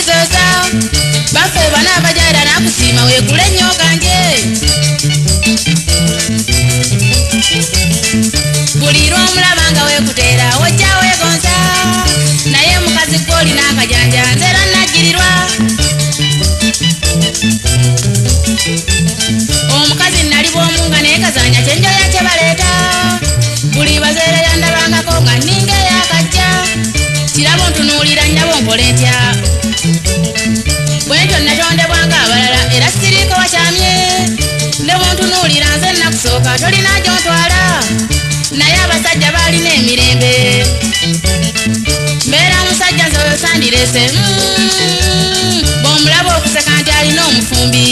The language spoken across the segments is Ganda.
zizoza baffe bana abajala nakusima wegule nnyo kanje buli lwomulaba nga wekuteera wojja wegonza naye mukazi gwoli n'akajanja nzera nagirirwa omukazi nali bwomunga naye kazanya kyenjoya kye baleeta buli bazeera yandabangako nga ninga eyakajja kirabo ntunuulira nnyabo nkole ntya bwentyo natondebwanga abalala era siriiko wakyamye ne bwontunuulira nze nakusooka tolina gyontwala naye abasajja baalina emirembe mbeera musajja nze oyo sandirese bw'omulaba okuseka nti alina omufumbi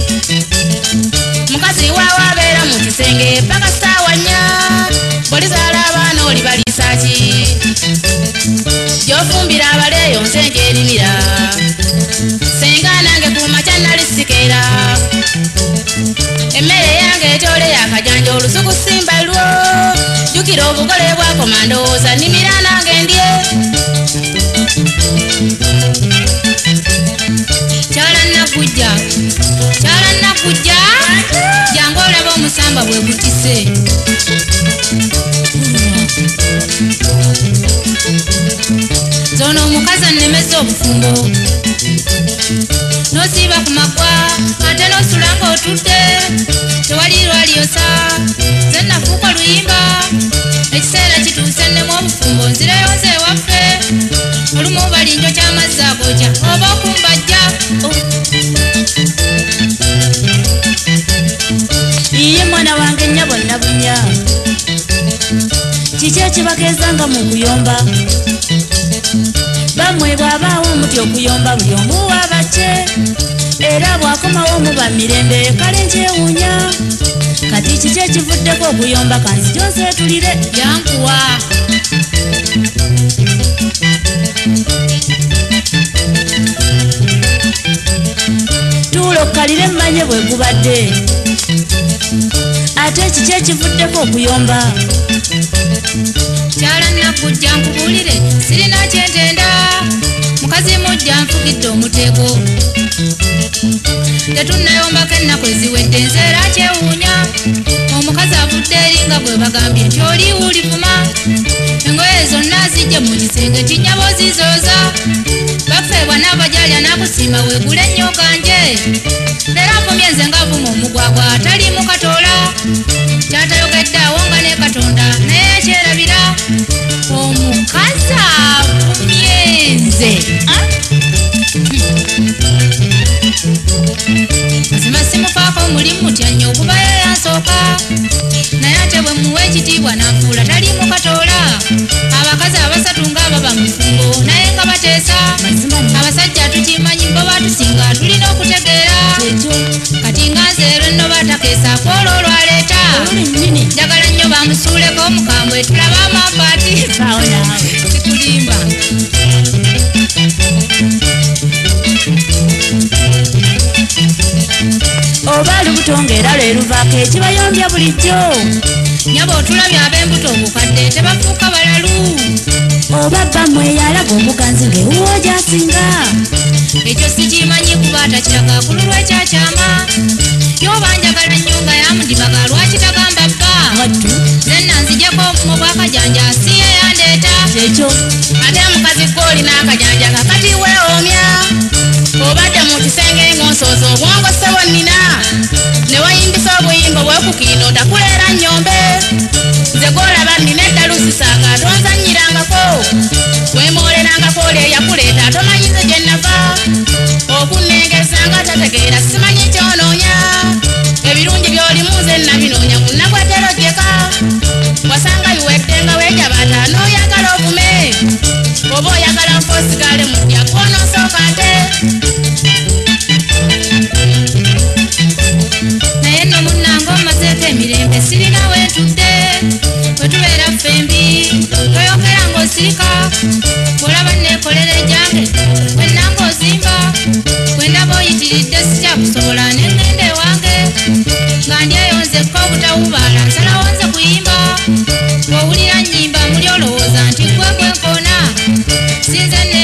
mukazi waawe abeera mu kisenge paka ssaawa nnya bw'olizaala abaana oli baliisa ki gy'ofumbira abaleeyo nsenga erimira senga nange ku makya nali sikeera emmere yange etole yakajanja olusuku simba lwo jjukira obugole bwakoma ndowooza nnimira nange ndye kyala nnakujja jangu olaba omusamba bwe gutise zono omukazi annemeza obufumbo nosiiba ku magwa ate nosulanga otudde tewali lwaliyosa ze nafuuka luyimba ekiseera kituuse nnemu obufumbo nzireyo nze ewaffe olumu balinjo ky'amazzi agojja oba okumbajja iye mwana wange nnya bonna bunya kiki ekibageezanga mu kuyomba bamwe bw'abaawo omuti okuyomba buli omu waabakye era bw'akomawo muba mirembe kale nkyewuunya kati kiki ekivuddeko okuyomba kanzijjo nseetulire yankuwa tuula okkalire mmanye bwe gubadde ate kiki ekivuddeko okuyomba kyala nnakujja nkubuulire sirina kyentenda mukazi mujja nfugidde omutego tetunnayombako ennaku eziwedde nzeera kyewuunya omukazi avudde eringa bwe bagambye nti oli wulivuma engoye zonna zijje mu kisenge kinyabo zizooza baffe bwana abajalya nakusima weegule nnyo kanje leero avumye nze ngaavuma omugwagwa atali mu katoola kyatayogedde awo nga ne katonda naye kyerabira omukazi avumye nze mazima simufaako omulimu tya nnyo okubayo yansooka naye ate bwe muwa ekitiibwa nanfuula tali mu katoola abakazi abasatu ngaababa mufumbo naye nga bateesa abasajja tukimanyi bo batusinga tulina okutegeera kati nga nzeero nno batakeesa kwolwo olwaleeta njagala nnyo bamusuuleko omukambwe tulaba amapaati sikulimba oba lubuto ng'era lwe luvaako ekibayombya bulijjo nyaba otulabye ab'embuto obukadde tebafuuka balalu oba bammwe yalaga omuganzi ng'ewuwo gy'asinga ekyo sikimanyi kuba atakiraga kululwa ekyakyama yoba njagala nnyo nga yamudibaga lwaki tagamba bba zenna nzijjako mu bwakajanja asiye yandeeta ekyo ate mukazi gw'oli n'akajanja kakati weewomya obadde mu kisenge ng'onsooza obwongo ssebo nnina ne wayimbisa obuyimba bwekukiino takuleera nnyombe nze gw'olaba nnina eddalusisanga tonzanyirangako wemoolerangako oli eyakuleeta tomanyize gye nnava okunnengezanga tategeera simanyi kyonoonya ebirungi by'olimu nze nabinoonya mu nnakwatero gyeka wasanga biwedde nga weejabaata n'oyagala ovume oba oyagala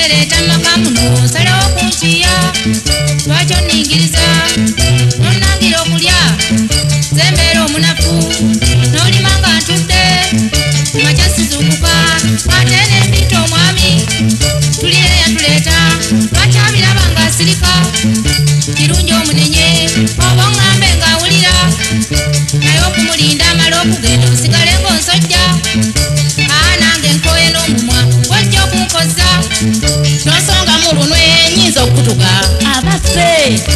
nereeta maka muno nsalawo kunkiya lwaki oningiriza nonangira okulya zembeera omunafu n'olima nga ntudde kumakya sizuukuka ate nempita omwami tulire yatuleeta lwaki abiraba nga asirika kirungi omunenye oba oŋŋambe ng'awulira naye okumulinda amala okugenda osigale ng'onsojja nange nkoye n'omumwa wajja okunkoza nosonga mu lunwe nyinza okutuga abaffe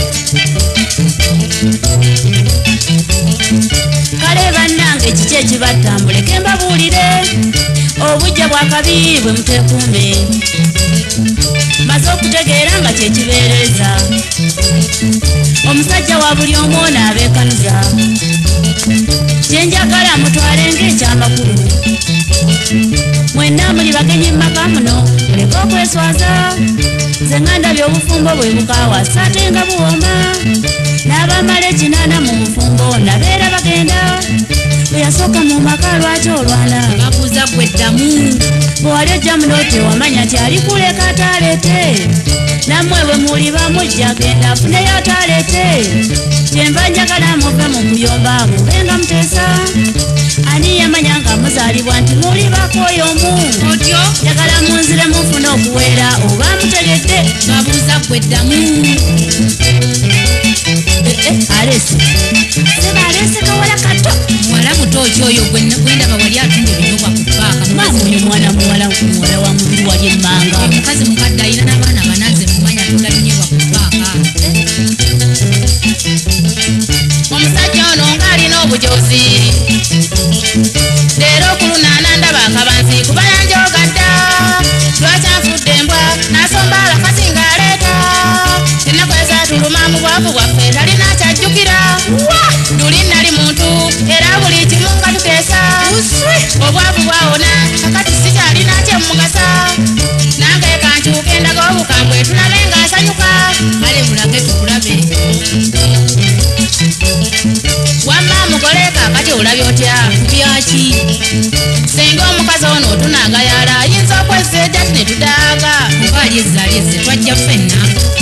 kale bannange kiki ekibattambuleke mbabuulire obujja bwakabi bwe mutekuume maze okutegeera nga kyekibeereza omusajja wa buli omu ono abeekanuza kyenjagala mutwale ng'ekyamakulu mwenna muli bagenyi mumaka muno muleke okweswaza nze nga ndabye obufumbo bwe bukaawasa ate nga buwoma n'abamala ekinaana mu bufumbo nabeera bagenda bwe yasooka mu maka lwaki olwana babuuza gwe ddamu bwe wali ojja muno tewamanya nti ali kuleka ataleete nammwe bwe muli bamujja genda afuneyo ataleete kyenva njagala muve mu kuyomba mubenga muteesa ani yamanya nga muzaalibwa nti muli bakooyomu otyo njagala munzire mufune okuweera oba mutegedde babuuza gwe ddamu alesi seba alesi kawala kato muwala muto ki oyo gwendaba wali atunda ebitobwa ku paaka mwamuyo mwana muwala wa mubiri wali emmanga omukazi mukadde ayina n'abaana banaze mumanya tondalinyebwa ku paaka omusajja ono ng'alina obujozi leero okulunaana ndaba akabanzi kubayanja ogadda lwaki anfudde embwa n'asomba abakazi ng'aleeta ennaku ezaatuluma mu bwavu bwaffe talina kyajjukira luli nali muntu era buli kimu nga tuteesa obwavu bwawona kakati sikyalina kyemmugasa nange kankyuka endaga obukambwe tulabe ng'asanyuka kale mulage tukulabe wamma mugole kakati olabye otya byaki senga omukazi ono otunaagayala ayinza okwezza ejjati ne tudaaga oba alyezzalyezze twajja ffenna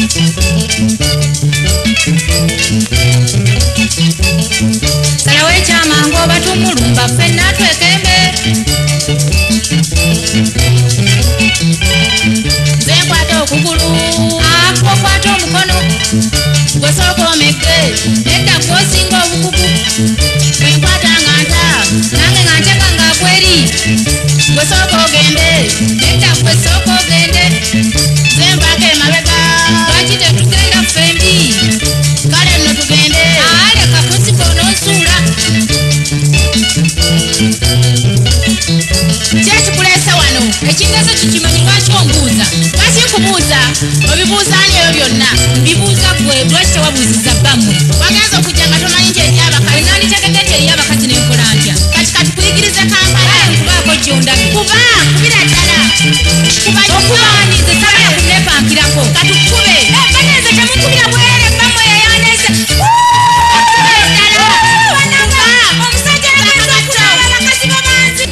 salawo ekyamangu oba tumulumba ffenna twekembe nze nkwata okugulu okwata omukono gwesooka omegge nedda gwosinga obukugu bwenkwata nga nta nange nga nteka nga kweri gwesooka ogende nedda gwesooka ogende zembaako emabega lwaki tetugenda ffembi kale nno tugende leka kusiga ononsuula kyekikuleese wano ekindezo kikimanyi lwaki ombuuza lwaki nkubuuza obibuuzaani ebyo byonna mbibuuza gwe lwaki tewabuuziza bammwe wagenza okujja nga tomanyi nti eri abakazi nanditegedde nti eri abakazi nenkola ntya kati katukuyigirize kampala nkubaako gyondabe kuba kubira ddala okubaanize sabala kunepankirako katukube baneze temukubira bwere bammwe yayaneze omusajja abakazi babanzi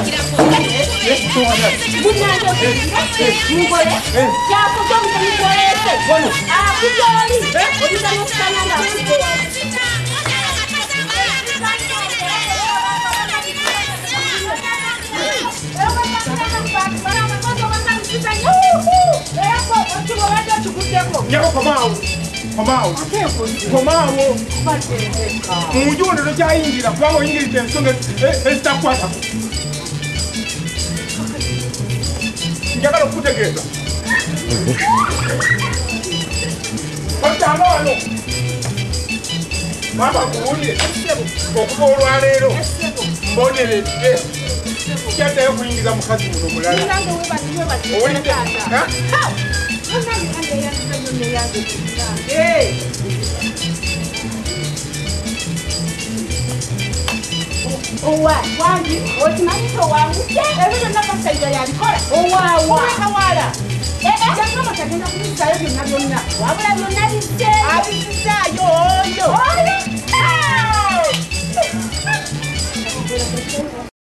Komaawo mujuno tokyayingira kubanga oyingiridde ensonga ezitakukwatako njagala okukutegeeza otanga wano mama kuwulire okuva olwaleero mboneredde kyaddayo okuyingiza mukazi muno mulala owulidde wangi okimanyiso wangu ebyo nakasaiza yabikola owawawala jangama tagenda kubisayo byonna byonna wabula byonna bizze abizizaayo oyo